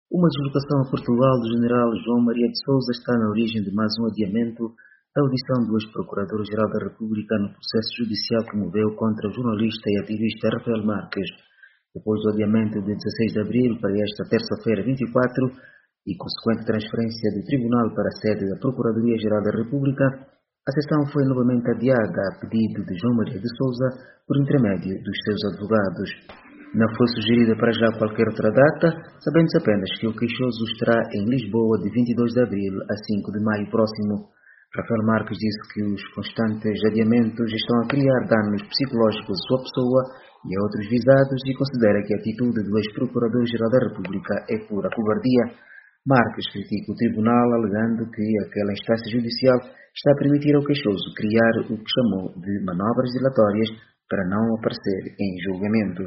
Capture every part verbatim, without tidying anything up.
Uma deslocação a Portugal do general João Maria de Sousa está na origem de mais um adiamento da audição do ex-procurador-geral da República no processo judicial que moveu contra o jornalista e ativista Rafael Marques. Depois do adiamento de dezesseis de abril para esta terça-feira vinte e quatro e consequente transferência do tribunal para a sede da Procuradoria-Geral da República, a sessão foi novamente adiada a pedido de João Maria de Sousa por intermédio dos seus advogados. Não foi sugerida para já qualquer outra data, sabendo-se apenas que o queixoso estará em Lisboa de vinte e dois de abril a cinco de maio próximo. Rafael Marques disse que os constantes adiamentos estão a criar danos psicológicos à sua pessoa e a outros visados e considera que a atitude do ex-procurador-geral da República é pura covardia. Marques critica o tribunal alegando que aquela instância judicial está a permitir ao queixoso criar o que chamou de manobras dilatórias para não aparecer em julgamento.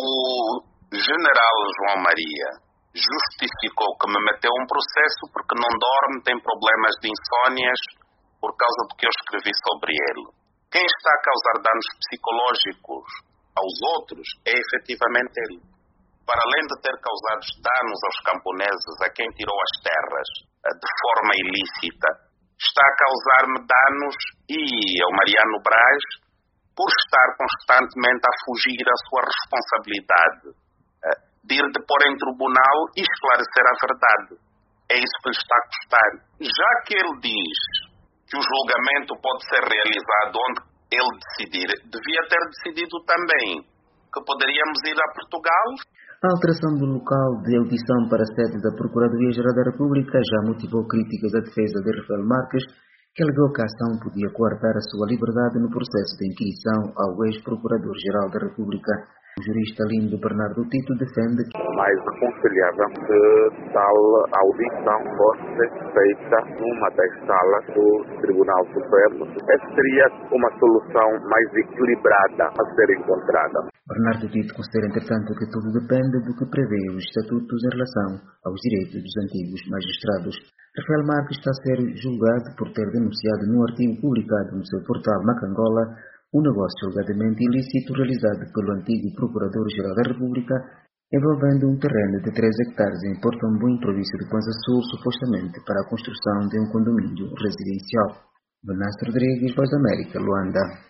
O general João Maria justificou que me meteu um processo porque não dorme, tem problemas de insónias por causa do que eu escrevi sobre ele. Quem está a causar danos psicológicos aos outros é efetivamente ele. Para além de ter causado danos aos camponeses, a quem tirou as terras de forma ilícita, está a causar-me danos e ao Mariano Braz por estar constantemente a fugir à sua responsabilidade de ir depor em tribunal e esclarecer a verdade. É isso que lhe está a custar. Já que ele diz que o julgamento pode ser realizado onde ele decidir, devia ter decidido também que poderíamos ir a Portugal. A alteração do local de audição para a sede da Procuradoria-Geral da República já motivou críticas à defesa de Rafael Marques, que alegou que a ação podia coartar a sua liberdade no processo de inquisição ao ex-procurador-geral da República. O jurista Lindo Bernardo Tito defende que mais aconselhável que tal audição fosse feita numa das salas do Tribunal Supremo. Essa seria uma solução mais equilibrada a ser encontrada. Bernardo Tito considera, entretanto, que tudo depende do que prevê os estatutos em relação aos direitos dos antigos magistrados. Rafael Marques está a ser julgado por ter denunciado num artigo publicado no seu portal Macangola um negócio alegadamente ilícito realizado pelo antigo Procurador-Geral da República envolvendo um terreno de três hectares em Porto Ambu, em província de Kwanza Sul, supostamente para a construção de um condomínio residencial. Venâncio Rodrigues, Voz da América, Luanda.